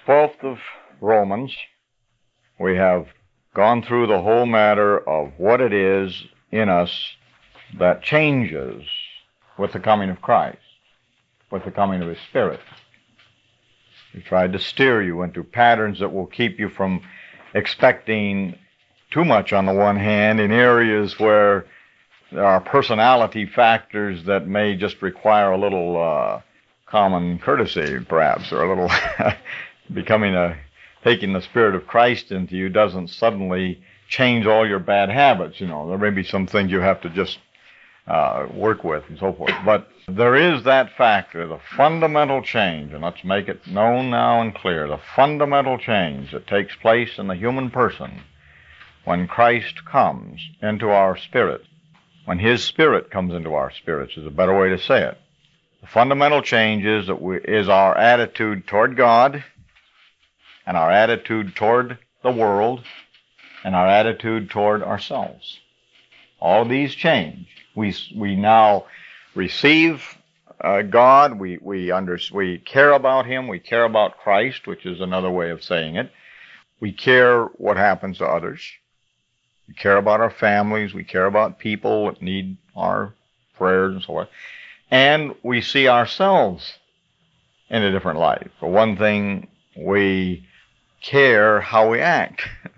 12th of Romans, we have gone through the whole matter of what it is in us that changes with the coming of Christ, with the coming of His Spirit. We tried to steer you into patterns that will keep you from expecting too much on the one hand in areas where there are personality factors that may just require a little common courtesy, perhaps, or a little taking the Spirit of Christ into you doesn't suddenly change all your bad habits. There may be some things you have to just work with and so forth. But there is that factor, the fundamental change, and let's make it known now and clear, the fundamental change that takes place in the human person when Christ comes into our spirit. When His Spirit comes into our spirits is a better way to say it. The fundamental change is our attitude toward God, and our attitude toward the world, and our attitude toward ourselves. All of these change. We now receive God. We care about Him. We care about Christ, which is another way of saying it. We care what happens to others. We care about our families. We care about people that need our prayers and so forth. And we see ourselves in a different light. For one thing, we care how we act.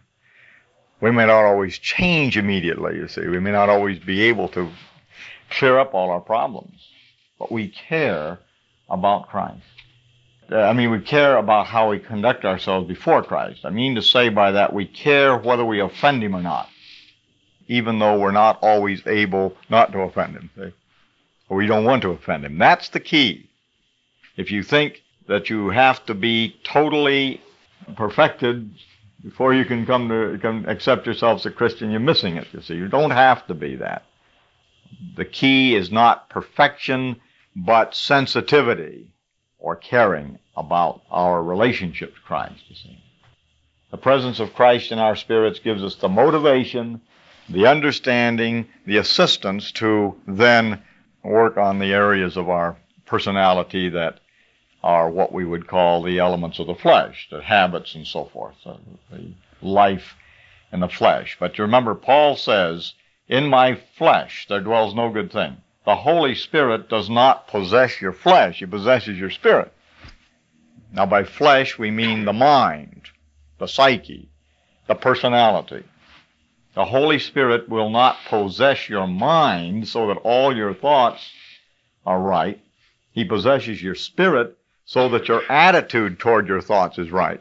We may not always change immediately, you see. We may not always be able to clear up all our problems. But we care about Christ. We care about how we conduct ourselves before Christ. I mean to say by that we care whether we offend Him or not, even though we're not always able not to offend Him, see? Or we don't want to offend Him. That's the key. If you think that you have to be totally perfected before you can come to accept yourself as a Christian, you're missing it, you see. You don't have to be that. The key is not perfection, but sensitivity or caring about our relationship to Christ, you see. The presence of Christ in our spirits gives us the motivation, the understanding, the assistance to then work on the areas of our personality that are what we would call the elements of the flesh, the habits and so forth, the life in the flesh. But you remember, Paul says, in my flesh there dwells no good thing. The Holy Spirit does not possess your flesh, He possesses your spirit. Now by flesh we mean the mind, the psyche, the personality. The Holy Spirit will not possess your mind so that all your thoughts are right. He possesses your spirit so that your attitude toward your thoughts is right.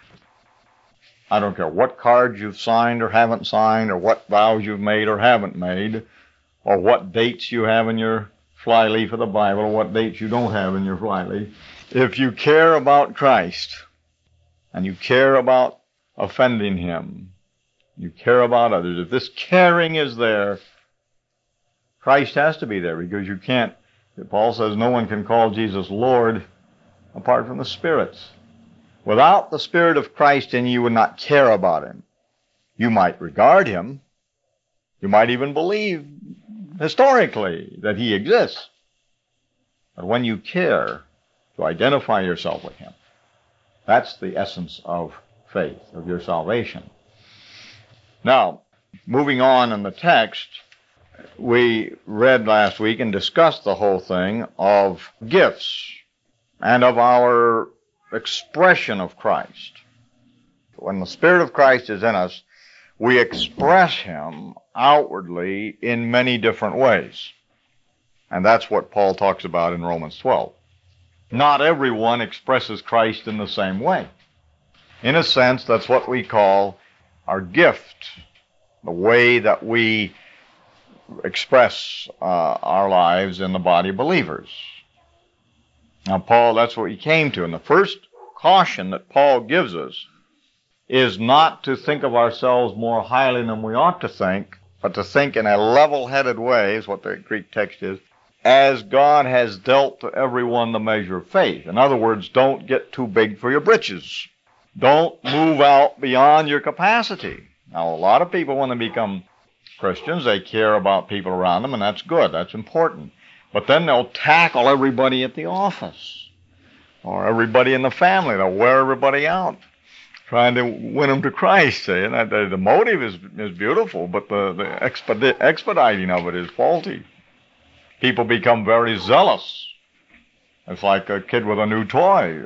I don't care what cards you've signed or haven't signed, or what vows you've made or haven't made, or what dates you have in your flyleaf of the Bible, or what dates you don't have in your flyleaf. If you care about Christ, and you care about offending Him, you care about others, if this caring is there, Christ has to be there, because you can't, Paul says, no one can call Jesus Lord apart from the Spirit's. Without the Spirit of Christ in you, you would not care about Him. You might regard Him. You might even believe historically that He exists. But when you care to identify yourself with Him, that's the essence of faith, of your salvation. Now, moving on in the text, we read last week and discussed the whole thing of gifts and of our expression of Christ. When the Spirit of Christ is in us, we express Him outwardly in many different ways. And that's what Paul talks about in Romans 12. Not everyone expresses Christ in the same way. In a sense, that's what we call our gift, the way that we express our lives in the body of believers. Now, Paul, that's what he came to. And the first caution that Paul gives us is not to think of ourselves more highly than we ought to think, but to think in a level-headed way, is what the Greek text is, as God has dealt to everyone the measure of faith. In other words, don't get too big for your britches. Don't move out beyond your capacity. Now, a lot of people, when they become Christians, they care about people around them, and that's good. That's important. But then they'll tackle everybody at the office or everybody in the family. They'll wear everybody out. trying to win them to Christ. See? And the motive is beautiful, but the expediting of it is faulty. People become very zealous. It's like a kid with a new toy.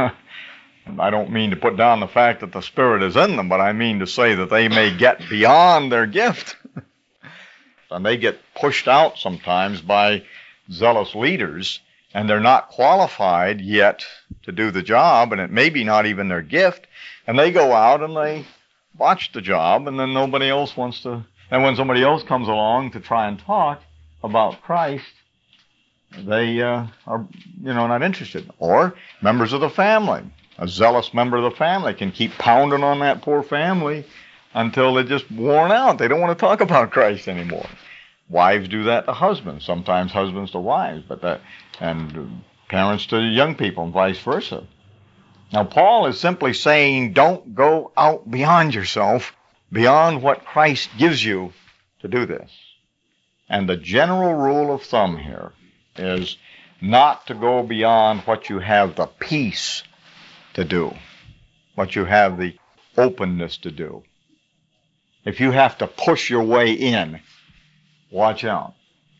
I don't mean to put down the fact that the Spirit is in them, but I mean to say that they may get beyond their gift. And they get pushed out sometimes by zealous leaders, and they're not qualified yet to do the job, and it may be not even their gift, and they go out and they botch the job, and then nobody else wants to. And when somebody else comes along to try and talk about Christ, they are, not interested. Or members of the family. A zealous member of the family can keep pounding on that poor family until they're just worn out. They don't want to talk about Christ anymore. Wives do that to husbands. Sometimes husbands to wives, and parents to young people, and vice versa. Now, Paul is simply saying, don't go out beyond yourself, beyond what Christ gives you to do this. And the general rule of thumb here is not to go beyond what you have the peace to do, what you have the openness to do. If you have to push your way in, watch out.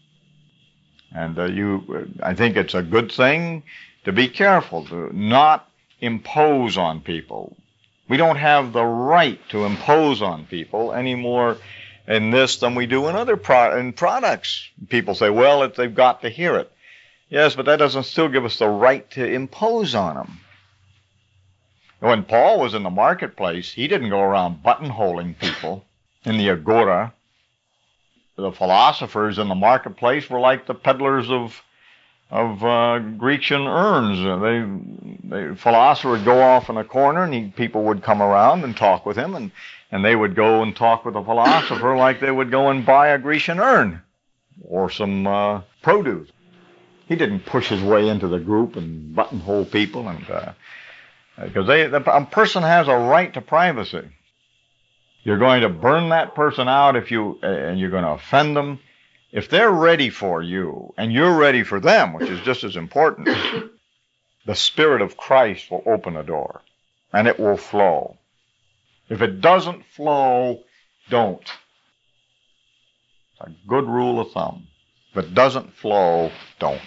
And I think it's a good thing to be careful, to not impose on people. We don't have the right to impose on people any more in this than we do in other products. People say, well, they've got to hear it. Yes, but that doesn't still give us the right to impose on them. When Paul was in the marketplace, he didn't go around buttonholing people in the agora. The philosophers in the marketplace were like the peddlers of Grecian urns. The philosopher would go off in a corner, and people would come around and talk with him, and they would go and talk with the philosopher like they would go and buy a Grecian urn or some produce. He didn't push his way into the group and buttonhole people, because a person has a right to privacy. You're going to burn that person out and you're going to offend them. If they're ready for you and you're ready for them, which is just as important, the Spirit of Christ will open a door and it will flow. If it doesn't flow, don't. It's a good rule of thumb. If it doesn't flow, don't.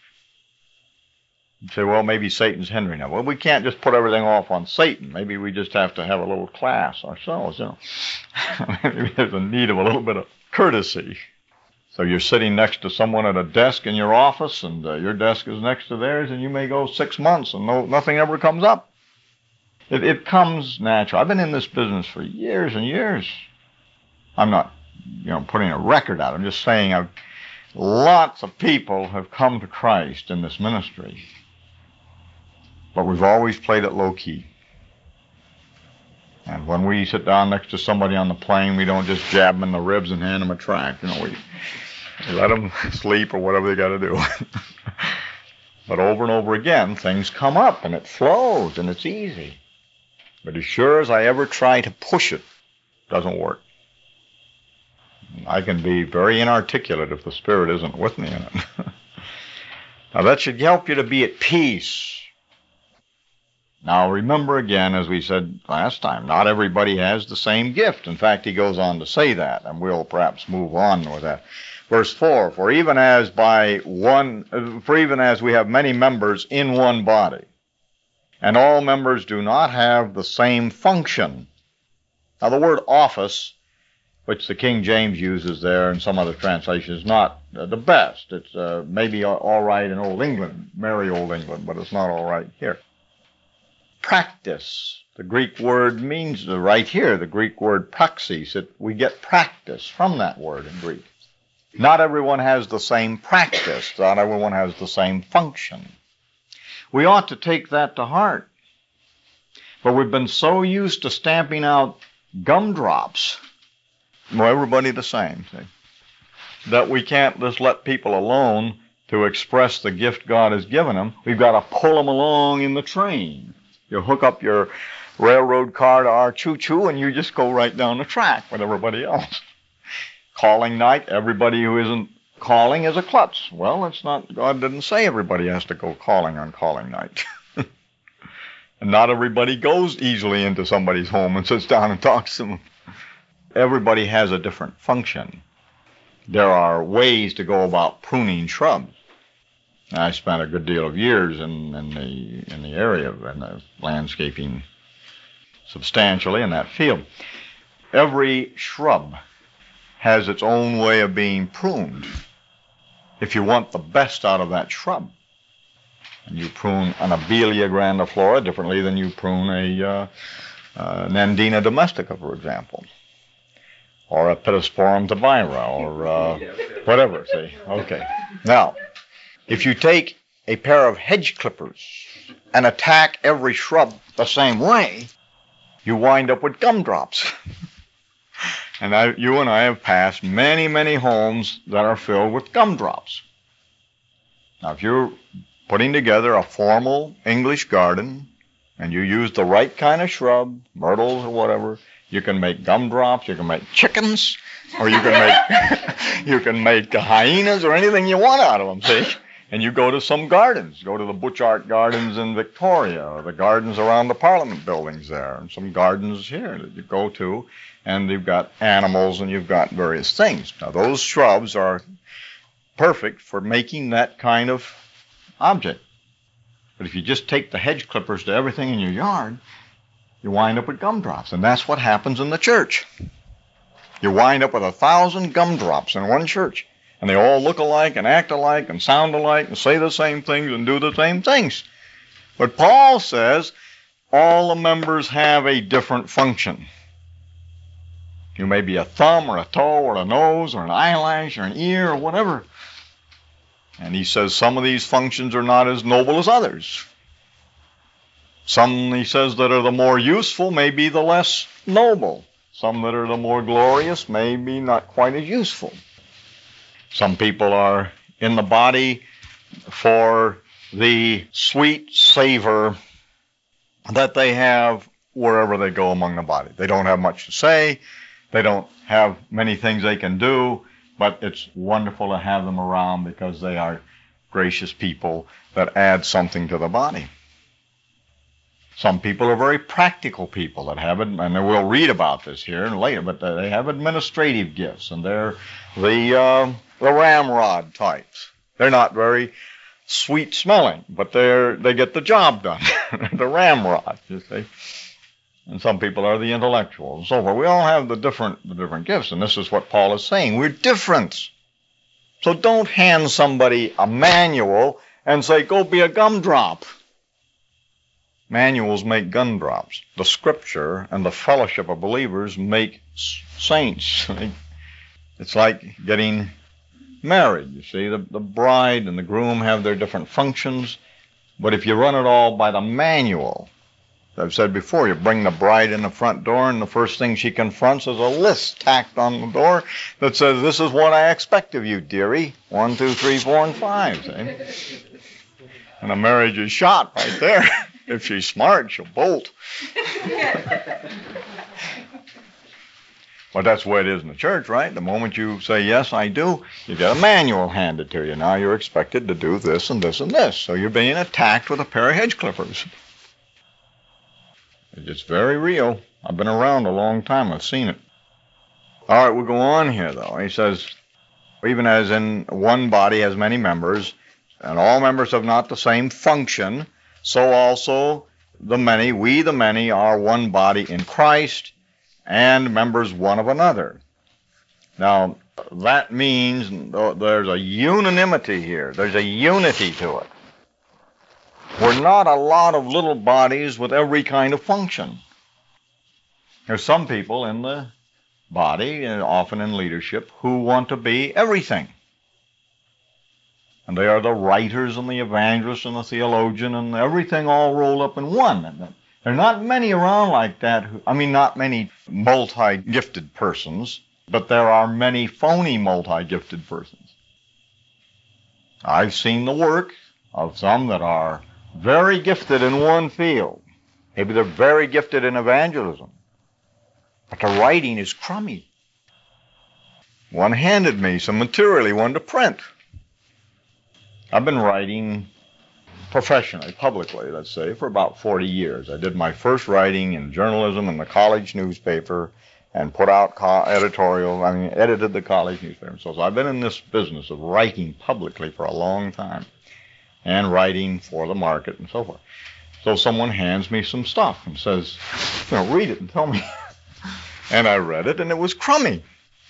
You say, well, maybe Satan's hindering them. Well, we can't just put everything off on Satan. Maybe we just have to have a little class ourselves, Maybe there's a need of a little bit of courtesy. So you're sitting next to someone at a desk in your office, and your desk is next to theirs, and you may go 6 months and nothing ever comes up. It comes natural. I've been in this business for years and years. I'm not, putting a record out. I'm just saying lots of people have come to Christ in this ministry. But we've always played it low-key. And when we sit down next to somebody on the plane, we don't just jab them in the ribs and hand them a tract. We let them sleep or whatever they got to do. But over and over again, things come up, and it flows, and it's easy. But as sure as I ever try to push it, it doesn't work. I can be very inarticulate if the Spirit isn't with me in it. Now, that should help you to be at peace. Now, remember again, as we said last time, not everybody has the same gift. In fact, he goes on to say that, and we'll perhaps move on with that. Verse 4, for even as we have many members in one body, and all members do not have the same function. Now, the word office, which the King James uses there and some other translations, is not the best. It's maybe all right in Old England, merry Old England, but it's not all right here. Practice. The Greek word means, right here, the Greek word praxis. We get practice from that word in Greek. Not everyone has the same practice. Not everyone has the same function. We ought to take that to heart. But we've been so used to stamping out gumdrops, everybody the same, that we can't just let people alone to express the gift God has given them. We've got to pull them along in the train. You hook up your railroad car to our choo-choo, and you just go right down the track with everybody else. Calling night, everybody who isn't calling is a klutz. Well, it's not. God didn't say everybody has to go calling on calling night. And not everybody goes easily into somebody's home and sits down and talks to them. Everybody has a different function. There are ways to go about pruning shrubs. I spent a good deal of years in the area, in the landscaping substantially in that field. Every shrub has its own way of being pruned. If you want the best out of that shrub, and you prune an Abelia grandiflora differently than you prune a Nandina domestica, for example, or a Pittosporum tabira, or whatever. See, okay. Now, if you take a pair of hedge clippers and attack every shrub the same way, you wind up with gumdrops. And you and I have passed many, many homes that are filled with gumdrops. Now, if you're putting together a formal English garden and you use the right kind of shrub, myrtles or whatever, you can make gumdrops, you can make chickens, or you can make hyenas or anything you want out of them, see? And you go to some gardens. Go to the Butchart Gardens in Victoria, or the gardens around the Parliament buildings there, and some gardens here that you go to, and you've got animals and you've got various things. Now, those shrubs are perfect for making that kind of object. But if you just take the hedge clippers to everything in your yard, you wind up with gumdrops, and that's what happens in the church. You wind up with 1,000 gumdrops in one church. And they all look alike and act alike and sound alike and say the same things and do the same things. But Paul says all the members have a different function. You may be a thumb or a toe or a nose or an eyelash or an ear or whatever. And he says some of these functions are not as noble as others. Some, he says, that are the more useful may be the less noble. Some that are the more glorious may be not quite as useful. Some people are in the body for the sweet savor that they have wherever they go among the body. They don't have much to say. They don't have many things they can do, but it's wonderful to have them around because they are gracious people that add something to the body. Some people are very practical people that have it, and we'll read about this here later, but they have administrative gifts, and they're the ramrod types. They're not very sweet smelling, but they get the job done. The ramrod, you see. And some people are the intellectuals and so forth. We all have the different gifts, and this is what Paul is saying. We're different. So don't hand somebody a manual and say, go be a gumdrop. Manuals make gumdrops. The Scripture and the fellowship of believers make saints. It's like getting married, you see. The bride and the groom have their different functions, but if you run it all by the manual, as I've said before, you bring the bride in the front door, and the first thing she confronts is a list tacked on the door that says, this is what I expect of you, dearie. 1, 2, 3, 4, and 5. See? And a marriage is shot right there. If she's smart, she'll bolt. But that's the way it is in the church, right? The moment you say, yes, I do, you get a manual handed to you. Now you're expected to do this and this and this. So you're being attacked with a pair of hedge clippers. It's very real. I've been around a long time. I've seen it. All right, we'll go on here, though. He says, even as in one body has many members, and all members have not the same function, so also the many, we the many, are one body in Christ, and members one of another. Now, that means there's a unanimity here. There's a unity to it. We're not a lot of little bodies with every kind of function. There's some people in the body, and often in leadership, who want to be everything. And they are the writers and the evangelists and the theologian and everything all rolled up in one. There are not many around like that. Not many multi-gifted persons, but there are many phony multi-gifted persons. I've seen the work of some that are very gifted in one field. Maybe they're very gifted in evangelism, but the writing is crummy. One handed me some material he wanted to print. I've been writing professionally, publicly, let's say, for about 40 years. I did my first writing in journalism in the college newspaper and put out edited the college newspaper. So I've been in this business of writing publicly for a long time and writing for the market and so forth. So someone hands me some stuff and says, read it and tell me. And I read it, and it was crummy.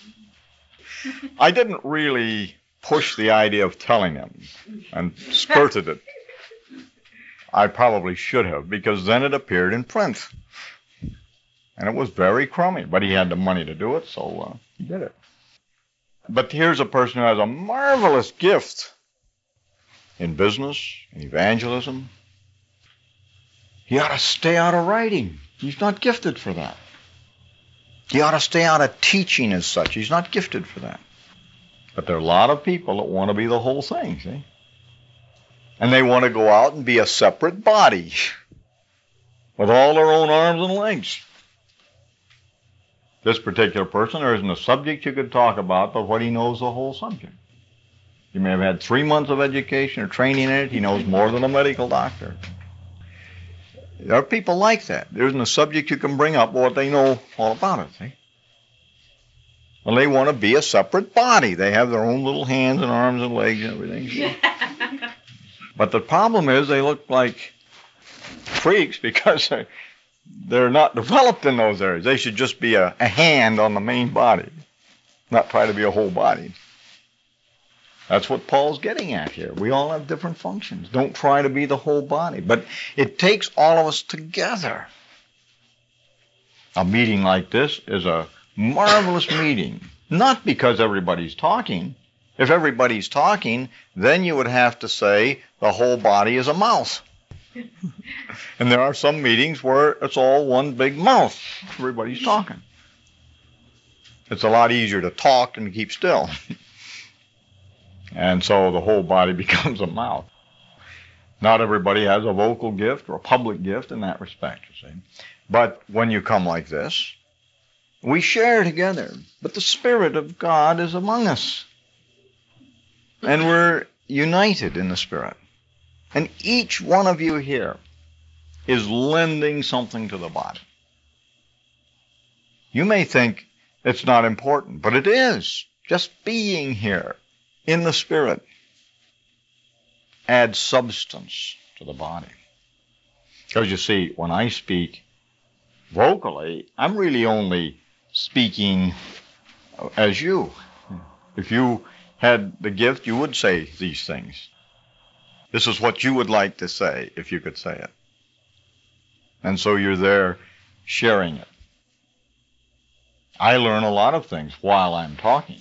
I didn't really push the idea of telling him and skirted it. I probably should have, because then it appeared in print. And it was very crummy, but he had the money to do it, so he did it. But here's a person who has a marvelous gift in business, in evangelism. He ought to stay out of writing. He's not gifted for that. He ought to stay out of teaching as such. He's not gifted for that. But there are a lot of people that want to be the whole thing, see? And they want to go out and be a separate body with all their own arms and legs. This particular person, there isn't a subject you could talk about but what he knows the whole subject. He may have had 3 months of education or training in it. He knows more than a medical doctor. There are people like that. There isn't a subject you can bring up what they know all about it, see? Well, they want to be a separate body. They have their own little hands and arms and legs and everything. But the problem is they look like freaks because they're not developed in those areas. They should just be a hand on the main body, not try to be a whole body. That's what Paul's getting at here. We all have different functions. Don't try to be the whole body. But it takes all of us together. A meeting like this is a marvelous meeting, not because everybody's talking. If everybody's talking, then you would have to say the whole body is a mouth. And there are some meetings where it's all one big mouth. Everybody's talking. It's a lot easier to talk than to keep still. And so the whole body becomes a mouth. Not everybody has a vocal gift or a public gift in that respect, you see. But when you come like this, we share together. But the Spirit of God is among us. And we're united in the Spirit. And each one of you here is lending something to the body. You may think it's not important, but it is. Just being here in the Spirit adds substance to the body. Because you see, when I speak vocally, I'm really only speaking as you. If you had the gift, you would say these things. This is what you would like to say, if you could say it. And so you're there sharing it. I learn a lot of things while I'm talking.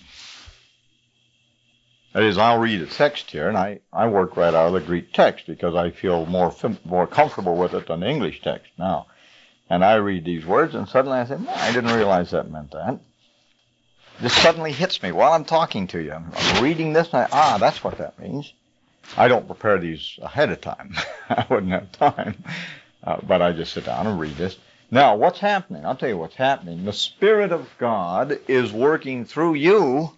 That is, I'll read a text here, and I work right out of the Greek text because I feel more comfortable with it than the English text now. And I read these words, and suddenly I say, I didn't realize that meant that. This suddenly hits me while I'm talking to you. I'm reading this, and that's what that means. I don't prepare these ahead of time. I wouldn't have time. But I just sit down and read this. Now, what's happening? I'll tell you what's happening. The Spirit of God is working through you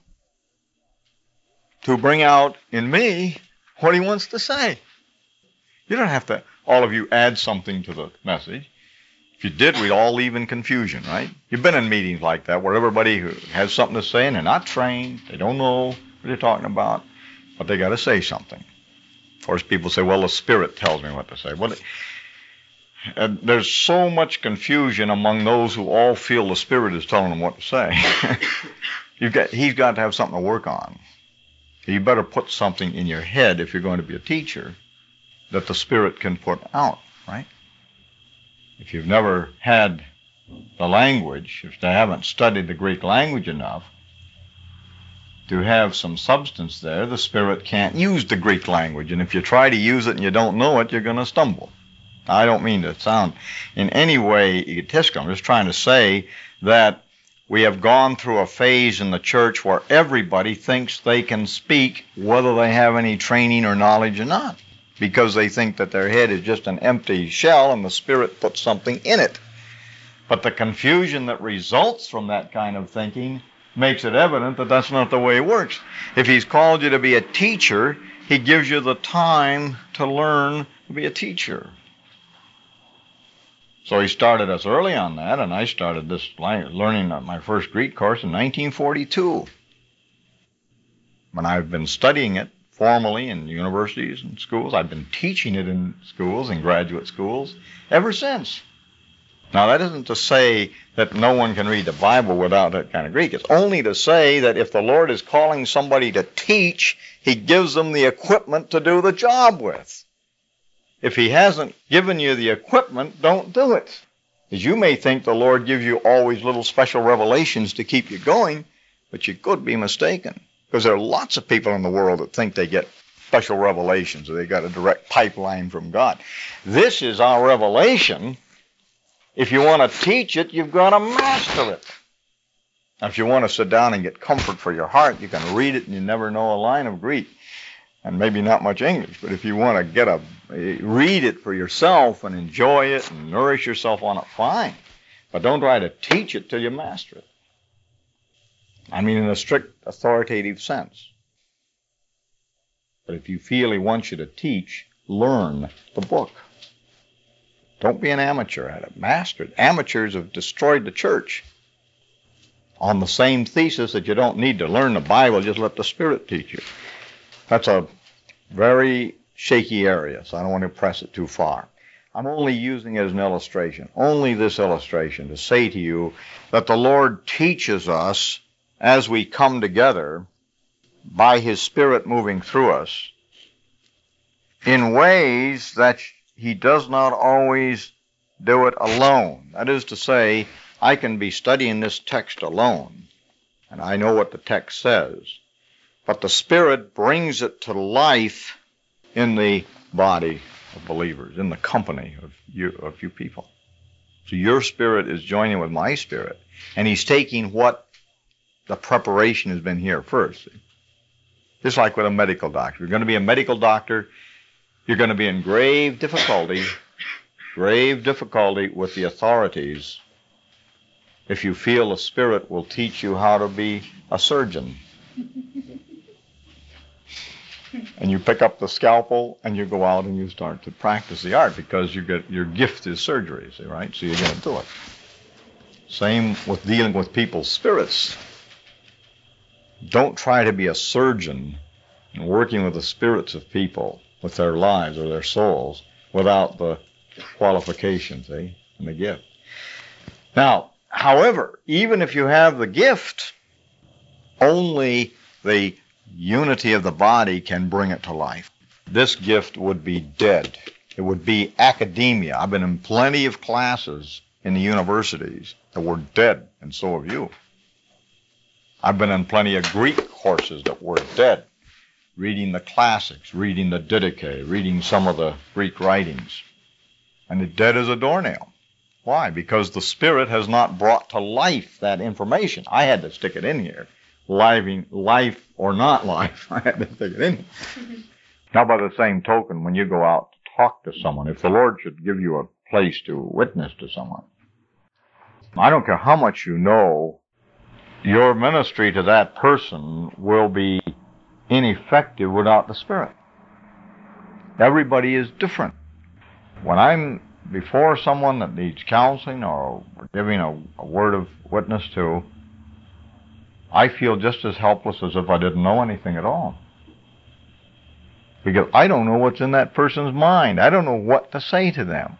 to bring out in me what He wants to say. You don't have to, all of you, add something to the message. If you did, we'd all leave in confusion, right? You've been in meetings like that where everybody who has something to say and they're not trained, they don't know what they're talking about, but they got to say something. Of course, people say, well, the Spirit tells me what to say. Well, there's so much confusion among those who all feel the Spirit is telling them what to say. He's got to have something to work on. You better put something in your head if you're going to be a teacher that the Spirit can put out, right? If you've never had the language, if they haven't studied the Greek language enough to have some substance there, the Spirit can't use the Greek language. And if you try to use it and you don't know it, you're going to stumble. I don't mean to sound in any way egotistical. I'm just trying to say that we have gone through a phase in the church where everybody thinks they can speak whether they have any training or knowledge or not, because they think that their head is just an empty shell and the Spirit puts something in it. But the confusion that results from that kind of thinking makes it evident that that's not the way it works. If He's called you to be a teacher, He gives you the time to learn to be a teacher. So he started us early on that, and I started this learning my first Greek course in 1942. When I've been studying it formally in universities and schools, I've been teaching it in schools and graduate schools ever since. Now, that isn't to say that no one can read the Bible without that kind of Greek. It's only to say that if the Lord is calling somebody to teach, He gives them the equipment to do the job with. If He hasn't given you the equipment, don't do it. As you may think the Lord gives you always little special revelations to keep you going, but you could be mistaken. Because there are lots of people in the world that think they get special revelations or they got a direct pipeline from God. This is our revelation. If you want to teach it, you've got to master it. Now, if you want to sit down and get comfort for your heart, you can read it and you never know a line of Greek. And maybe not much English, but if you want to read it for yourself and enjoy it and nourish yourself on it, fine. But don't try to teach it till you master it. I mean in a strict authoritative sense. But if you feel He wants you to teach, learn the book. Don't be an amateur at it. Master it. Amateurs have destroyed the church on the same thesis that you don't need to learn the Bible, just let the Spirit teach you. That's a very shaky area, so I don't want to press it too far. I'm only using it as an illustration, only this illustration, to say to you that the Lord teaches us as we come together by His Spirit moving through us in ways that He does not always do it alone. That is to say, I can be studying this text alone, and I know what the text says. But the Spirit brings it to life in the body of believers, in the company of you people. So your spirit is joining with my spirit, and He's taking what the preparation has been here first. Just like with a medical doctor. If you're going to be a medical doctor, you're going to be in grave difficulty with the authorities if you feel the Spirit will teach you how to be a surgeon. And you pick up the scalpel and you go out and you start to practice the art because your gift is surgery, see, right? So you're going to do it. Same with dealing with people's spirits. Don't try to be a surgeon and working with the spirits of people, with their lives or their souls, without the qualifications, and the gift. Now, however, even if you have the gift, only the unity of the body can bring it to life. This gift would be dead. It would be academia. I've been in plenty of classes in the universities that were dead, and so have you. I've been in plenty of Greek courses that were dead, reading the classics, reading the Didache, reading some of the Greek writings. And it's dead as a doornail. Why? Because the Spirit has not brought to life that information. I had to stick it in here. Life or not life, I had to stick it in. Now, by the same token, when you go out to talk to someone, if the Lord should give you a place to witness to someone, I don't care how much you know, your ministry to that person will be ineffective without the Spirit. Everybody is different. When I'm before someone that needs counseling or giving a word of witness to, I feel just as helpless as if I didn't know anything at all. Because I don't know what's in that person's mind. I don't know what to say to them.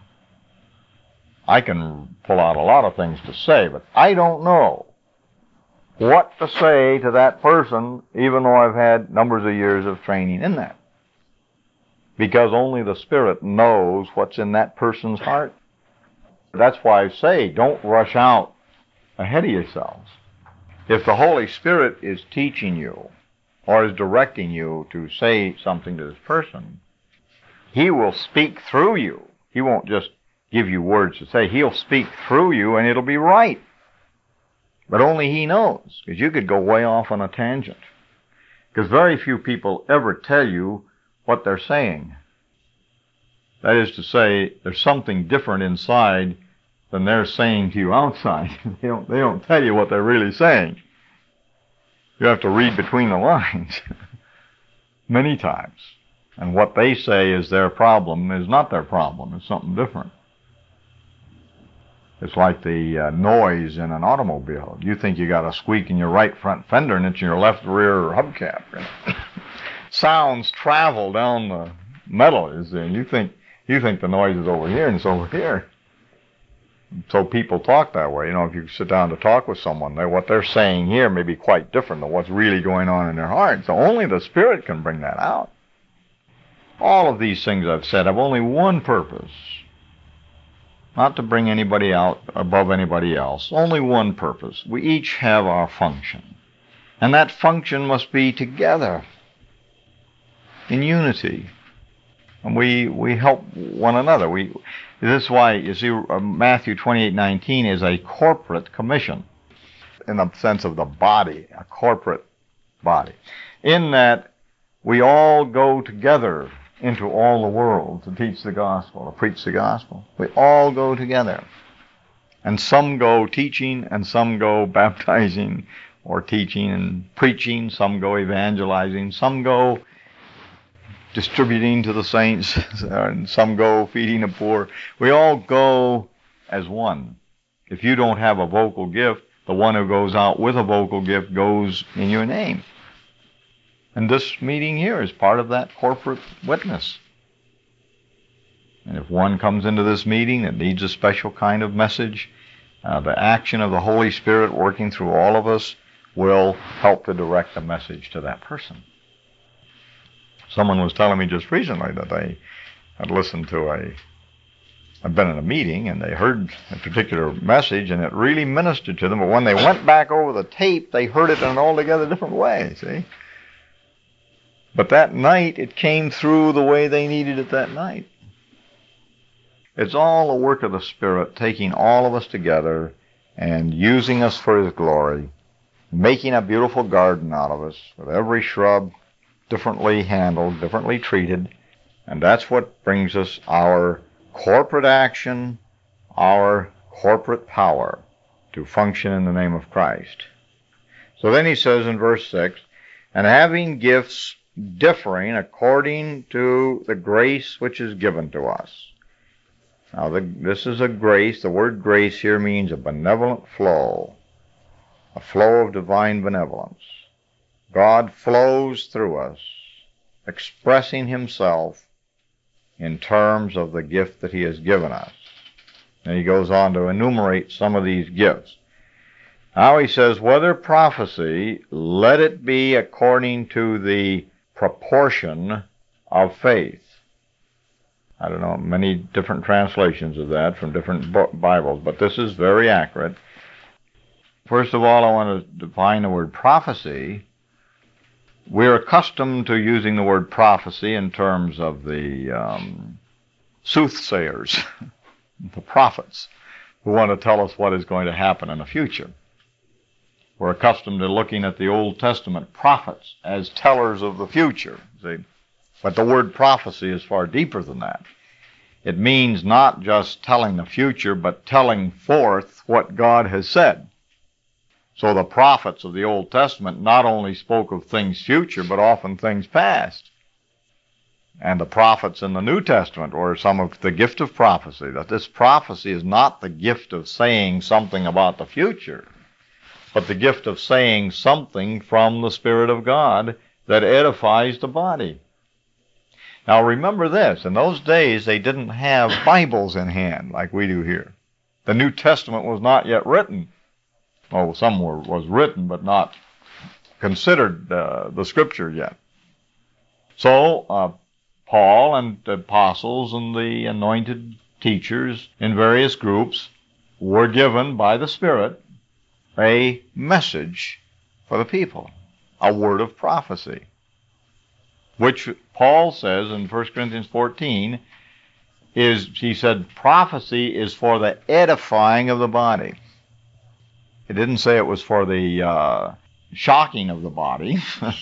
I can pull out a lot of things to say, but I don't know what to say to that person, even though I've had numbers of years of training in that. Because only the Spirit knows what's in that person's heart. That's why I say, don't rush out ahead of yourselves. If the Holy Spirit is teaching you or is directing you to say something to this person, He will speak through you. He won't just give you words to say. He'll speak through you and it'll be right. But only He knows, because you could go way off on a tangent. Because very few people ever tell you what they're saying. That is to say, there's something different inside than they're saying to you outside. They don't tell you what they're really saying. You have to read between the lines. many times. And what they say is their problem is not their problem. It's something different. It's like the noise in an automobile. You think you got a squeak in your right front fender and it's in your left rear hubcap. You know? Sounds travel down the metal, and you think the noise is over here and it's over here. So people talk that way. You know, if you sit down to talk with someone, what they're saying here may be quite different than what's really going on in their heart. So only the Spirit can bring that out. All of these things I've said have only one purpose. Not to bring anybody out above anybody else. Only one purpose. We each have our function. And that function must be together, in unity. And we help one another. This is why, you see, Matthew 28:19 is a corporate commission, in the sense of the body, a corporate body. In that we all go together into all the world to teach the gospel, to preach the gospel. We all go together. And some go teaching, and some go baptizing or teaching and preaching. Some go evangelizing. Some go distributing to the saints, and some go feeding the poor. We all go as one. If you don't have a vocal gift, the one who goes out with a vocal gift goes in your name. And this meeting here is part of that corporate witness. And if one comes into this meeting that needs a special kind of message, the action of the Holy Spirit working through all of us will help to direct the message to that person. Someone was telling me just recently that they had listened to I'd been in a meeting and they heard a particular message and it really ministered to them, but when they went back over the tape, they heard it in an altogether different way, see? But that night, it came through the way they needed it that night. It's all the work of the Spirit, taking all of us together and using us for His glory, making a beautiful garden out of us, with every shrub differently handled, differently treated, and that's what brings us our corporate action, our corporate power to function in the name of Christ. So then he says in verse 6, and having gifts differing according to the grace which is given to us. Now, this is a grace. The word grace here means a benevolent flow, a flow of divine benevolence. God flows through us, expressing Himself in terms of the gift that He has given us. And he goes on to enumerate some of these gifts. Now he says, whether prophecy, let it be according to the proportion of faith. I don't know, many different translations of that from different Bibles, but this is very accurate. First of all, I want to define the word prophecy. We're accustomed to using the word prophecy in terms of the soothsayers, the prophets, who want to tell us what is going to happen in the future. We're accustomed to looking at the Old Testament prophets as tellers of the future, see? But the word prophecy is far deeper than that. It means not just telling the future, but telling forth what God has said. So the prophets of the Old Testament not only spoke of things future, but often things past. And the prophets in the New Testament were some of the gift of prophecy, that this prophecy is not the gift of saying something about the future, but the gift of saying something from the Spirit of God that edifies the body. Now remember this, in those days they didn't have Bibles in hand like we do here. The New Testament was not yet written. Oh, some was written, but not considered the Scripture yet. So Paul and the apostles and the anointed teachers in various groups were given by the Spirit a message for the people, a word of prophecy, which Paul says in 1 Corinthians 14 he said, prophecy is for the edifying of the body. It didn't say it was for the shocking of the body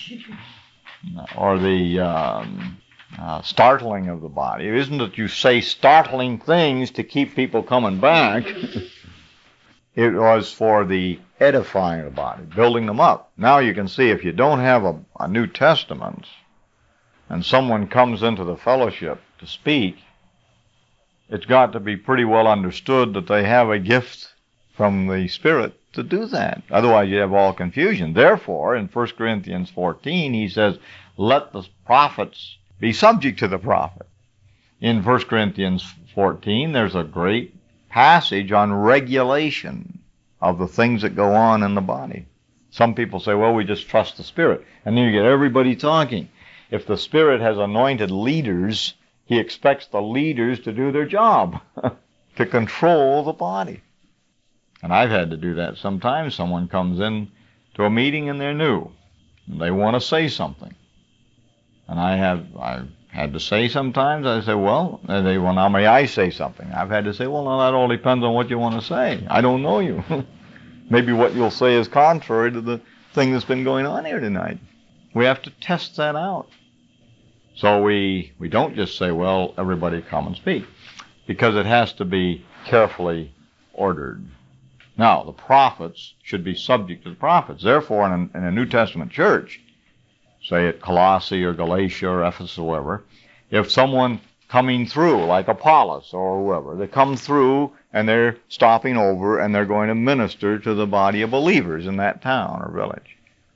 or the startling of the body. It isn't that you say startling things to keep people coming back. It was for the edifying of the body, building them up. Now you can see if you don't have a New Testament, and someone comes into the fellowship to speak, it's got to be pretty well understood that they have a gift from the Spirit to do that. Otherwise, you have all confusion. Therefore, in 1 Corinthians 14, he says, let the prophets be subject to the prophet. In 1 Corinthians 14, there's a great passage on regulation of the things that go on in the body. Some people say, well, we just trust the Spirit. And then you get everybody talking. If the Spirit has anointed leaders, he expects the leaders to do their job, to control the body. And I've had to do that sometimes. Someone comes in to a meeting and they're new, and they want to say something. And I've had to say sometimes, I say, well, now may I say something? I've had to say, well, no, that all depends on what you want to say. I don't know you. Maybe what you'll say is contrary to the thing that's been going on here tonight. We have to test that out. So we don't just say, well, everybody come and speak, because it has to be carefully ordered. Now, the prophets should be subject to the prophets. Therefore, in a New Testament church, say at Colossae or Galatia or Ephesus or wherever, if someone coming through, like Apollos or whoever, they come through and they're stopping over and they're going to minister to the body of believers in that town or village.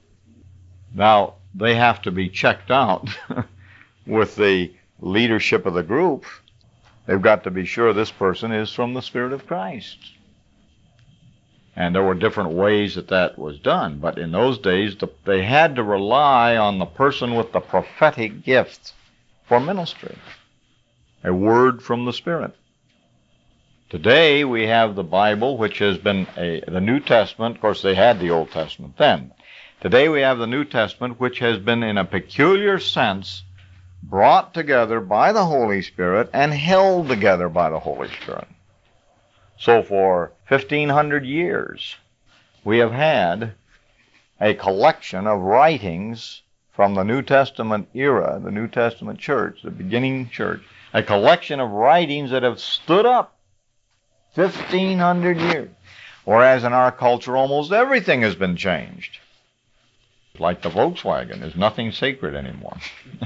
Now, they have to be checked out with the leadership of the group. They've got to be sure this person is from the Spirit of Christ. And there were different ways that was done. But in those days, they had to rely on the person with the prophetic gift for ministry. A word from the Spirit. Today, we have the Bible, which has been the New Testament. Of course, they had the Old Testament then. Today, we have the New Testament, which has been, in a peculiar sense, brought together by the Holy Spirit and held together by the Holy Spirit. So for 1,500 years, we have had a collection of writings from the New Testament era, the New Testament church, the beginning church, a collection of writings that have stood up 1,500 years. Whereas in our culture, almost everything has been changed. Like the Volkswagen, there's nothing sacred anymore.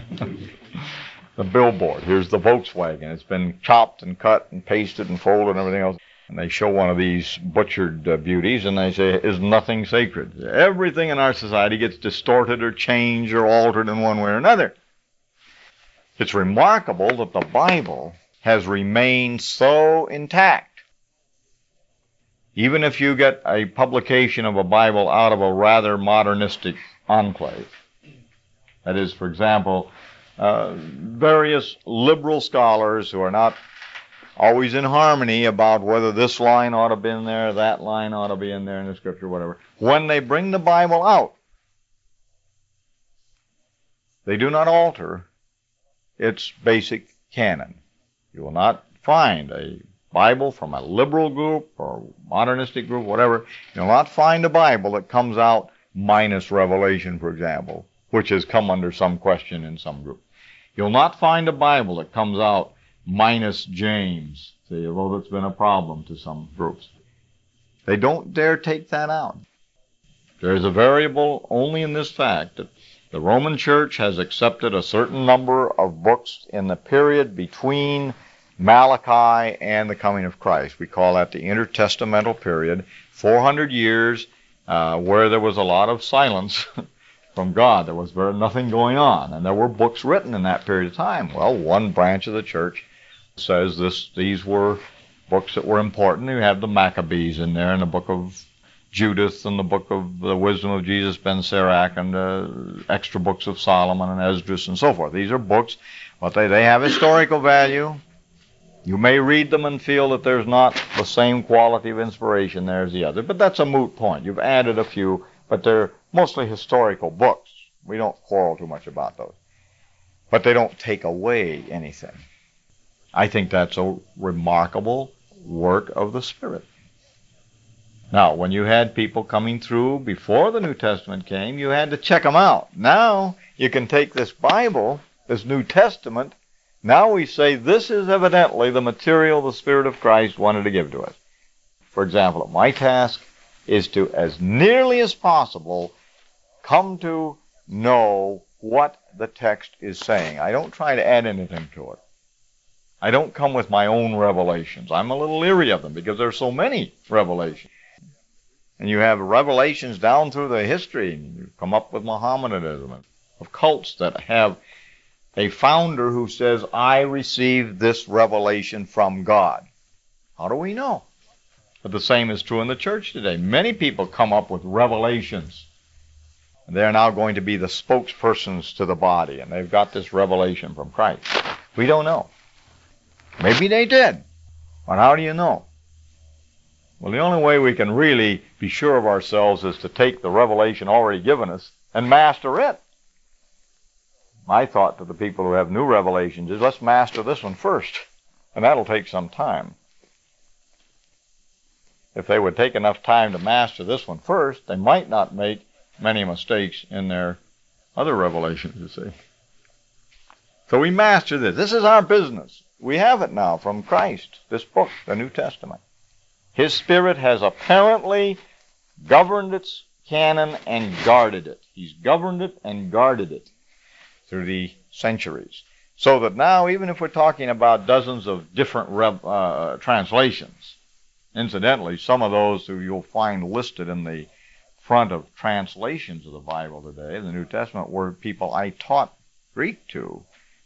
The billboard, here's the Volkswagen. It's been chopped and cut and pasted and folded and everything else. And they show one of these butchered beauties, and they say, is nothing sacred. Everything in our society gets distorted or changed or altered in one way or another. It's remarkable that the Bible has remained so intact. Even if you get a publication of a Bible out of a rather modernistic enclave, that is, for example, various liberal scholars who are not always in harmony about whether this line ought to be in there, that line ought to be in there in the Scripture, whatever. When they bring the Bible out, they do not alter its basic canon. You will not find a Bible from a liberal group or modernistic group, whatever. You'll not find a Bible that comes out minus Revelation, for example, which has come under some question in some group. You'll not find a Bible that comes out minus James, see, although that's been a problem to some groups. They don't dare take that out. There's a variable only in this fact that the Roman Church has accepted a certain number of books in the period between Malachi and the coming of Christ. We call that the intertestamental period, 400 years where there was a lot of silence from God. There was nothing going on, and there were books written in that period of time. Well, one branch of the church says these were books that were important. You have the Maccabees in there, and the book of Judith, and the book of the Wisdom of Jesus ben Sirach, and extra books of Solomon and Esdras and so forth. These are books, but they have historical value. You may read them and feel that there's not the same quality of inspiration there as the other, but that's a moot point. You've added a few, but they're mostly historical books. We don't quarrel too much about those. But they don't take away anything. I think that's a remarkable work of the Spirit. Now, when you had people coming through before the New Testament came, you had to check them out. Now, you can take this Bible, this New Testament. Now we say this is evidently the material the Spirit of Christ wanted to give to us. For example, my task is to, as nearly as possible, come to know what the text is saying. I don't try to add anything to it. I don't come with my own revelations. I'm a little leery of them because there's so many revelations. And you have revelations down through the history, and you come up with Mohammedanism, of cults that have a founder who says, I received this revelation from God. How do we know? But the same is true in the church today. Many people come up with revelations. And they're now going to be the spokespersons to the body, and they've got this revelation from Christ. We don't know. Maybe they did. But how do you know? Well, the only way we can really be sure of ourselves is to take the revelation already given us and master it. My thought to the people who have new revelations is, let's master this one first, and that'll take some time. If they would take enough time to master this one first, they might not make many mistakes in their other revelations, you see. So we master this. This is our business. We have it now from Christ, this book, the New Testament. His Spirit has apparently governed its canon and guarded it. He's governed it and guarded it through the centuries. So that now, even if we're talking about dozens of different translations, incidentally, some of those who you'll find listed in the front of translations of the Bible today, the New Testament, were people I taught Greek to.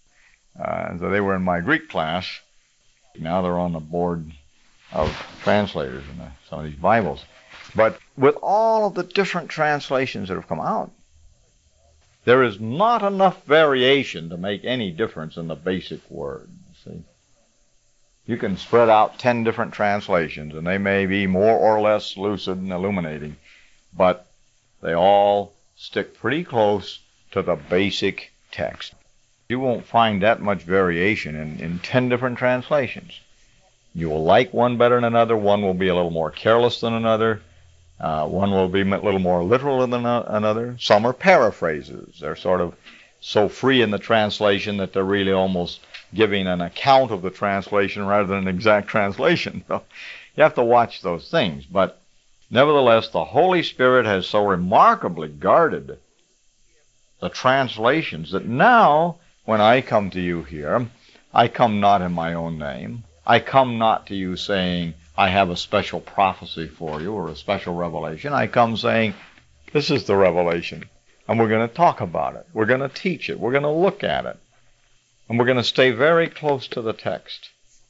So they were in my Greek class. Now they're on the board of translators in some of these Bibles. But with all of the different translations that have come out, there is not enough variation to make any difference in the basic word. See, you can spread out 10 different translations, and they may be more or less lucid and illuminating, but they all stick pretty close to the basic text. You won't find that much variation in 10 different translations. You will like one better than another. One will be a little more careless than another. One will be a little more literal than another. Some are paraphrases. They're sort of so free in the translation that they're really almost giving an account of the translation rather than an exact translation. So you have to watch those things. But nevertheless, the Holy Spirit has so remarkably guarded the translations that now, when I come to you here, I come not in my own name. I come not to you saying, I have a special prophecy for you or a special revelation. I come saying, this is the revelation, and we're going to talk about it. We're going to teach it. We're going to look at it. And we're going to stay very close to the text.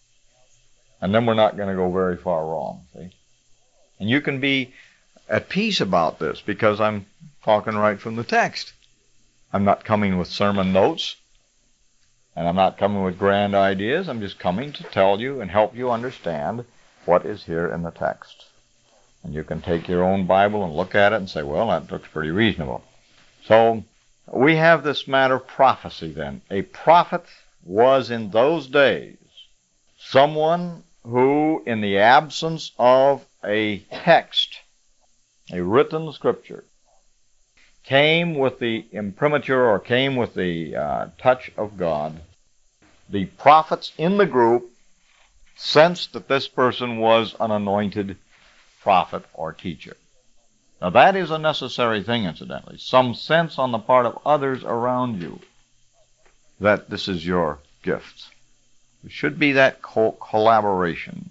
And then we're not going to go very far wrong, see? And you can be at peace about this because I'm talking right from the text. I'm not coming with sermon notes. And I'm not coming with grand ideas. I'm just coming to tell you and help you understand what is here in the text. And you can take your own Bible and look at it and say, well, that looks pretty reasonable. So we have this matter of prophecy then. A prophet was in those days someone who, in the absence of a text, a written scripture, came with the imprimatur or came with the touch of God. The prophets in the group sensed that this person was an anointed prophet or teacher. Now that is a necessary thing, incidentally. Some sense on the part of others around you that this is your gift. There should be that collaboration.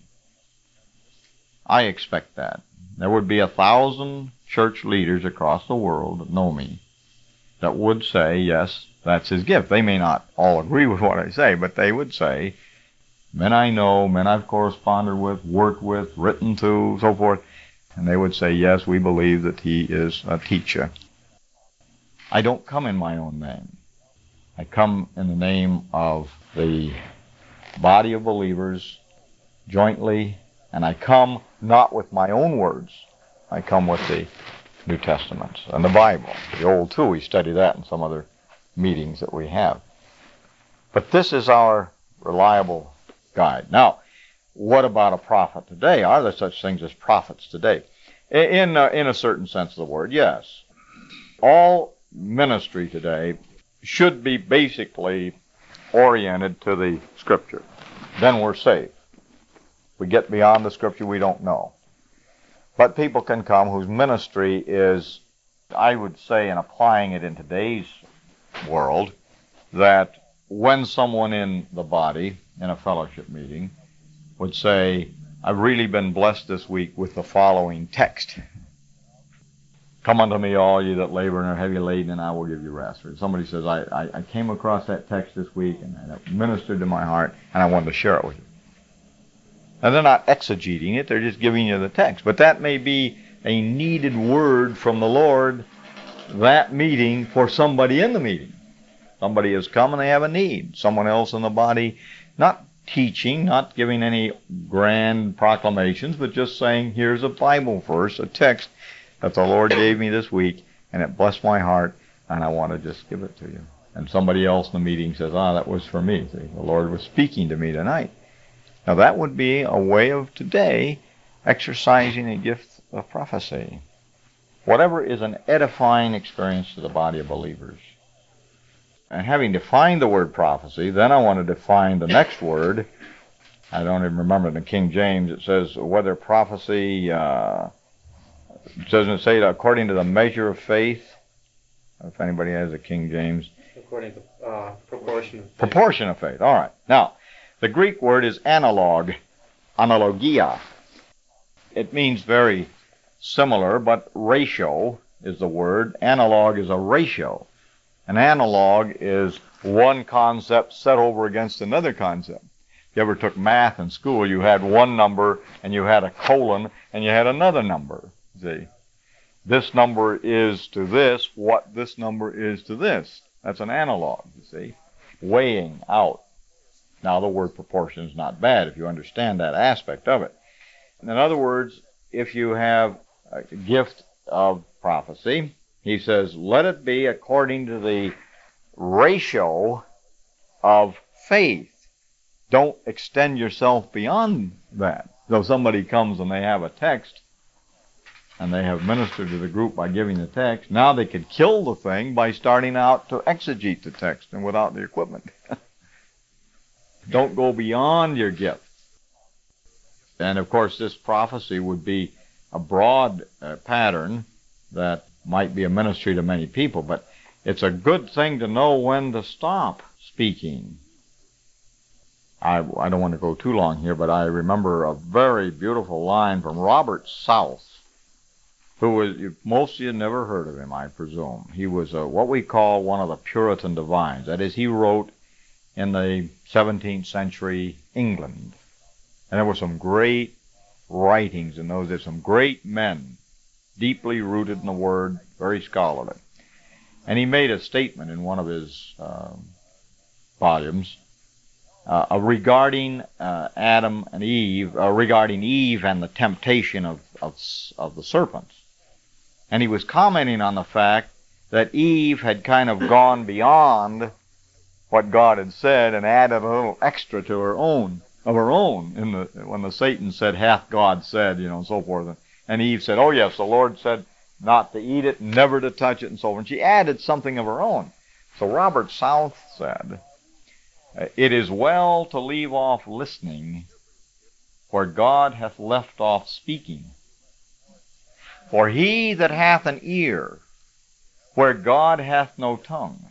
I expect that. There would be 1,000 church leaders across the world that know me that would say, yes, that's his gift. They may not all agree with what I say, but they would say, men I know, men I've corresponded with, worked with, written to, so forth, and they would say, yes, we believe that he is a teacher. I don't come in my own name. I come in the name of the body of believers jointly, and I come not with my own words. I come with the New Testament and the Bible. The Old, too, we study that in some other meetings that we have. But this is our reliable guide. Now, what about a prophet today? Are there such things as prophets today? In a certain sense of the word, yes. All ministry today should be basically oriented to the Scripture. Then we're safe. If we get beyond the Scripture, we don't know. But people can come whose ministry is, I would say, in applying it in today's world that when someone in the body, in a fellowship meeting, would say, I've really been blessed this week with the following text. Come unto me, all you that labor and are heavy laden, and I will give you rest. Or somebody says, I came across that text this week, and it ministered to my heart, and I wanted to share it with you. Now, they're not exegeting it, they're just giving you the text. But that may be a needed word from the Lord, that meeting, for somebody in the meeting. Somebody has come and they have a need. Someone else in the body, not teaching, not giving any grand proclamations, but just saying, here's a Bible verse, a text that the Lord gave me this week, and it blessed my heart, and I want to just give it to you. And somebody else in the meeting says, that was for me. See, the Lord was speaking to me tonight. Now that would be a way of today exercising a gift of prophecy. Whatever is an edifying experience to the body of believers. And having defined the word prophecy, then I want to define the next word. I don't even remember in the King James. It says whether prophecy, doesn't it say according to the measure of faith? If anybody has a King James. According to proportion of faith. Proportion of faith. All right. Now, the Greek word is analog, analogia. It means very similar, but ratio is the word. Analog is a ratio. An analog is one concept set over against another concept. If you ever took math in school, you had one number, and you had a colon, and you had another number. See? This number is to this what this number is to this. That's an analog, you see. Weighing out. Now, the word proportion is not bad if you understand that aspect of it. In other words, if you have a gift of prophecy, he says, let it be according to the ratio of faith. Don't extend yourself beyond that. Though somebody comes and they have a text, and they have ministered to the group by giving the text, now they could kill the thing by starting out to exegete the text and without the equipment. Don't go beyond your gift. And of course, this prophecy would be a broad pattern that might be a ministry to many people, but it's a good thing to know when to stop speaking. I don't want to go too long here, but I remember a very beautiful line from Robert South, who was, most of you never heard of him, I presume. He was what we call one of the Puritan divines. That is, he wrote in the 17th century England. And there were some great writings in those days, some great men, deeply rooted in the Word, very scholarly. And he made a statement in one of his volumes regarding Adam and Eve, regarding Eve and the temptation of the serpents. And he was commenting on the fact that Eve had kind of gone beyond what God had said and added a little extra to her own, of her own, when the Satan said, hath God said, and so forth. And Eve said, oh yes, the Lord said not to eat it, never to touch it, and so forth. And she added something of her own. So Robert South said, it is well to leave off listening where God hath left off speaking. For he that hath an ear where God hath no tongue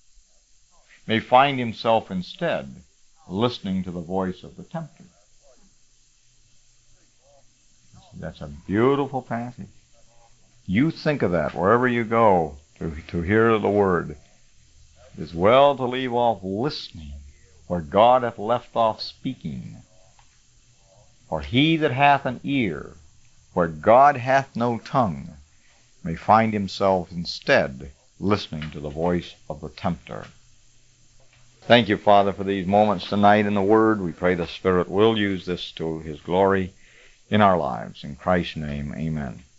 may find himself instead listening to the voice of the tempter. That's a beautiful passage. You think of that wherever you go to hear the word. It is well to leave off listening where God hath left off speaking. For he that hath an ear where God hath no tongue may find himself instead listening to the voice of the tempter. Thank you, Father, for these moments tonight in the Word. We pray the Spirit will use this to His glory in our lives. In Christ's name, amen.